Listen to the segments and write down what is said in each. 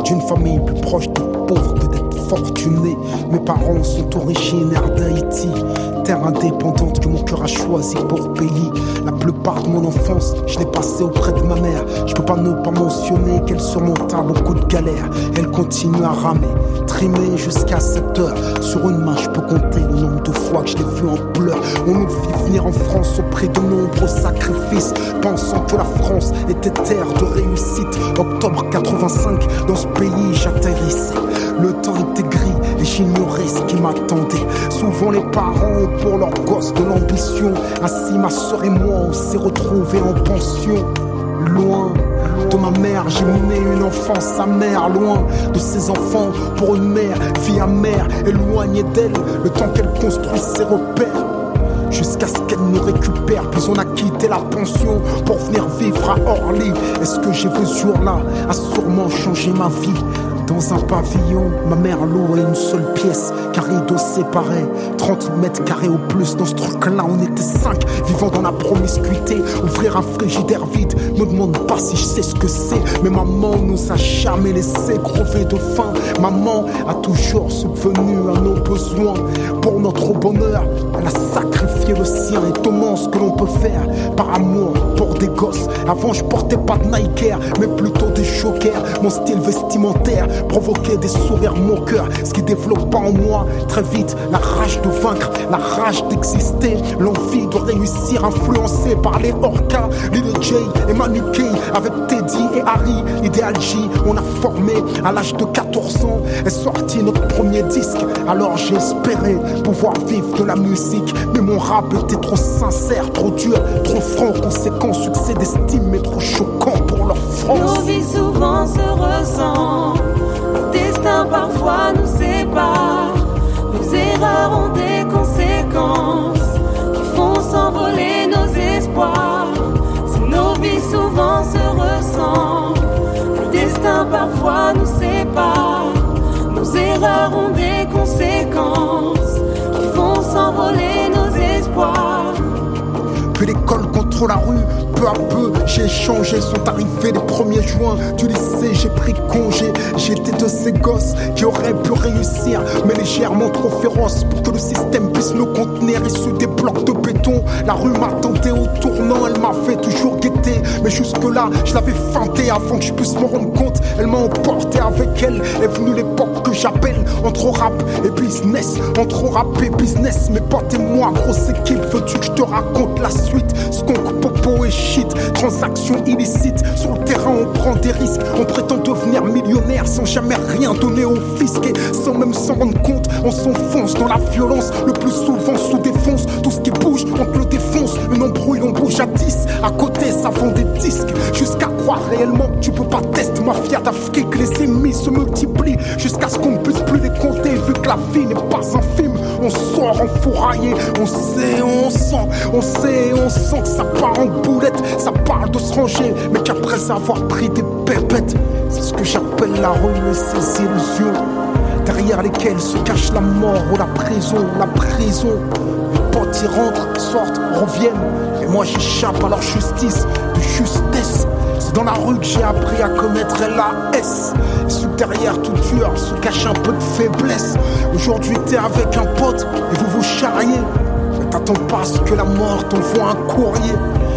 d'une famille plus proche des pauvres que d'être fortuné. Mes parents sont originaires d'Haïti, terre indépendante que mon cœur a choisi pour pays. La plupart de mon enfance, je l'ai passée auprès de ma mère. Je peux pas ne pas mentionner qu'elle surmonta beaucoup de galères. Elle continue à ramer, trimer jusqu'à 7 heures. Sur une main, je peux compter le nombre de fois que je l'ai vue en pleurs. On nous fit venir en France au prix de nombreux sacrifices, pensant que la France était terre de réussite. Octobre 85, dans ce pays j'atterrissais. Le temps était gris et j'ignorais ce qui m'attendait. Souvent les parents ont pour leurs gosses de l'ambition. Ainsi ma soeur et moi on s'est retrouvés en pension. Loin de ma mère, j'ai mené une enfance amère. Loin de ses enfants, pour une mère, vie amère. Éloignée d'elle, le temps qu'elle construit ses repères. Jusqu'à ce qu'elle nous récupère, puis on a quitté la pension pour venir vivre à Orly. Est-ce que j'ai vu ce jour-là a sûrement changé ma vie? Dans un pavillon, ma mère louait une seule pièce, qu'un rideau séparait, 30 mètres carrés au plus. Dans ce truc-là, on était 5, vivant dans la promiscuité. Ouvrir un frigidaire vide, me demande pas si je sais ce que c'est. Mais maman nous a jamais laissé crever de faim. Maman a toujours subvenu à nos besoins. Pour notre bonheur, elle a sacrifié le sien. Étonnant ce que l'on peut faire par amour pour des gosses. Avant, je portais pas de Nike Air, mais plutôt des Jokers. Mon style vestimentaire provoquer des sourires moqueurs, ce qui développa en moi très vite la rage de vaincre, la rage d'exister, l'envie de réussir, influencé par les Orca, Lil J et Manu K, avec Teddy et Harry, Ideal J. On a formé à l'âge de 14 ans, est sorti notre premier disque. Alors j'ai espéré pouvoir vivre de la musique, mais mon rap était trop sincère, trop dur, trop franc. Conséquent, succès d'estime mais trop choquant pour leur France. Nos vies souvent se ressemblent, le destin parfois nous sépare. Nos erreurs ont des conséquences qui font s'envoler nos espoirs. Si nos vies souvent se ressemblent, le destin parfois nous sépare. Nos erreurs ont des conséquences qui font s'envoler nos espoirs. Puis l'école contre la rue, peu à peu j'ai changé. Sont arrivés les 1er juin du lycée, j'ai pris congé. J'étais de ces gosses qui auraient pu réussir, mais légèrement trop féroces pour que le système puisse nous contenir. Issus des blocs de béton, la rue m'attendait au tournant. Elle m'avait toujours guetté, mais jusque là je l'avais feinté avant que je puisse me rendre compte. Elle m'a emporté avec elle. Est venue l'époque que j'appelle entre rap et business. Entre rap et business, mes potes et moi, grosse équipe. Veux-tu que je te raconte la suite? Skunk, popo et shit, transactions illicites. Sur le terrain on prend des risques, on prétend devenir millionnaire sans jamais rien donner au fisc. Et sans même s'en rendre compte, on s'enfonce dans la violence. Le plus souvent sous défonce, tout ce qui bouge on te le défonce. Une embrouille on bouge à 10, à côté ça vend des disques. Jusqu'à croire réellement que tu peux pas tester mafia d'Afrique. Les ennemis se multiplient jusqu'à ce qu'on ne puisse plus les compter. Vu que la vie n'est pas un film, on sort enfouraillé. On sait, on sent, on sait, on sent que ça part en boulette. Ça parle de se ranger, mais qu'après avoir pris des pépettes, c'est ce que j'appelle la rue et ses illusions, derrière lesquelles se cache la mort ou la prison. La prison, les potes y rentrent, sortent, reviennent, et moi j'échappe à leur justice de justesse. C'est dans la rue que j'ai appris à connaître l'AS. Et sous derrière tout tueur se cache un peu de faiblesse. Aujourd'hui t'es avec un pote et vous vous charriez, mais t'attends pas à ce que la mort t'envoie un courrier.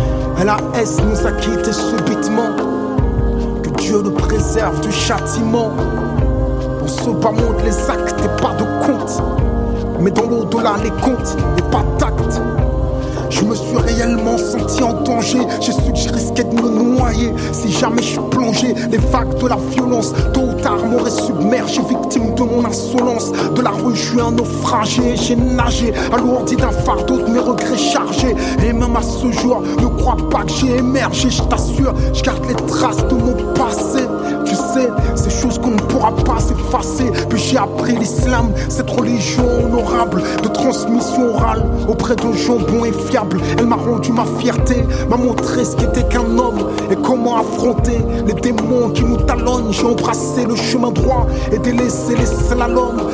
LAS nous a quittés subitement, que Dieu nous préserve du châtiment. Dans ce bas monde les actes et pas de compte, mais dans l'au-delà les comptes et pas d'actes. Je me suis réellement senti en danger. J'ai su que je risquais de me noyer si jamais je suis plongé. Les vagues de la violence, tôt ou tard m'auraient submergé, victime de mon insolence. De la rue, je suis un naufragé. J'ai nagé, alourdi d'un fardeau de mes regrets chargés. Et même à ce jour, ne crois pas que j'ai émergé. Je t'assure, je garde les traces de mon passé. Tu sais, ces choses qu'on ne pourra pas s'effacer. Puis j'ai appris l'islam, cette religion honorable de transmission orale auprès de gens bons et fiables. Elle m'a rendu ma fierté, m'a montré ce qu'était qu'un homme et comment affronter les démons qui nous talonnent. J'ai embrassé le chemin droit et délaissé les slaloms, ceux qui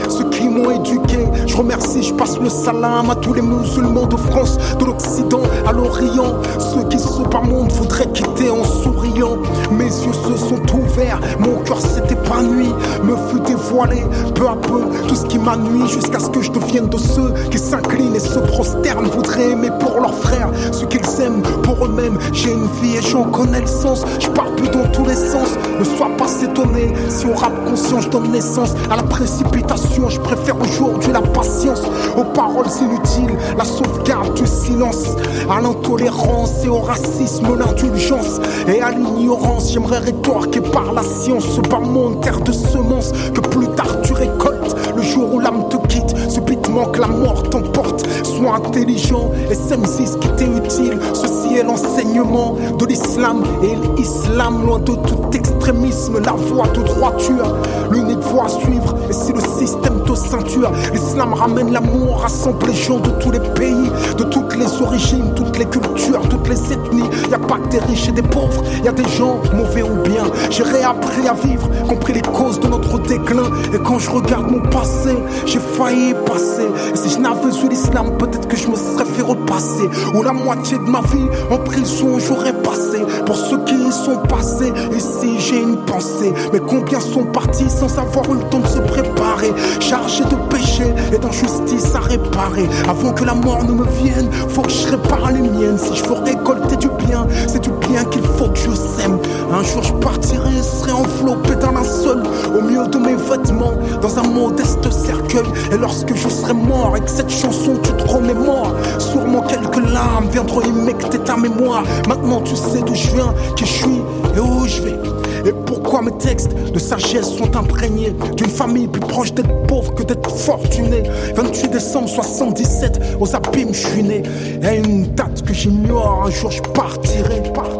qui m'ont éduqué. Je remercie, je passe le salam à tous les musulmans de France, de l'Occident à l'Orient. Ceux qui se par monde voudraient quitter en souriant. Mes yeux se sont ouverts, mon cœur s'est épanoui, me fut dévoilé peu à peu tout ce qui m'a nui, jusqu'à ce que je devienne de ceux qui s'inclinent et se prosternent, voudraient aimer pour leurs frères ce qu'ils aiment pour eux-mêmes. J'ai une vie et j'en connais le sens, je pars plus dans tous les sens. Ne sois pas s'étonner si au rap conscient je donne naissance à la précipitation. Je préfère aujourd'hui la patience aux paroles inutiles, la sauvegarde du silence, à l'intolérance et au racisme, l'indulgence et à l'ignorance. J'aimerais rétorquer par la science ce bas monde, terre de semences que plus tard tu récoltes. Le jour où l'âme te quitte, subitement que la mort t'emporte. Sois intelligent et saisis ce qui t'est utile. Ceci est l'enseignement de l'islam et l'islam, loin de tout extrémisme, la voie de droiture, l'unique voie à suivre. Et si le système te ceinture, l'islam ramène l'amour, rassemble les gens de tous les pays, de toutes les origines, toutes les cultures, toutes les ethnies. Y'a pas que des riches et des pauvres, y'a des gens mauvais ou bien. J'ai réappris à vivre, compris les causes de notre déclin. Et quand je regarde mon passé, j'ai failli y passer. Et si je n'avais eu l'islam, peut-être que je me serais fait repasser. Ou la moitié de ma vie en prison j'aurais passé. Pour ceux qui y sont passés, ici j'ai une pensée. Mais combien sont partis sans avoir eu le temps de se préparer, chargés de péché et d'injustice à réparer. Avant que la mort ne me vienne, faut que je répare les miennes. Si je veux récolter du bien, c'est du bien qu'il faut que je sème. Un jour je partirai, serai enveloppé d'un linceul au milieu de mes vêtements, dans un modeste cercueil. Et lorsque je serai mort et que cette chanson tu te remémores, sûrement quelques larmes viendront humecter ta mémoire. Maintenant tu sais d'où je viens, qui je suis et où je vais. Et pourquoi mes textes de sagesse sont imprégnés d'une famille plus proche d'être pauvre que d'être fortuné. 28 décembre 77, aux abîmes je suis né. Et une date que j'ignore, un jour je partirai.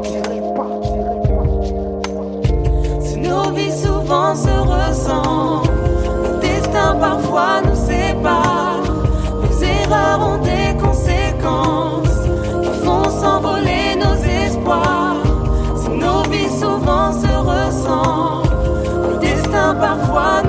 Si nos vies souvent se ressemblent, le destin parfois nous sépare. Nos erreurs ont des conséquences qui font s'envoler nos espoirs. Si nos vies souvent se ressemblent, le destin parfois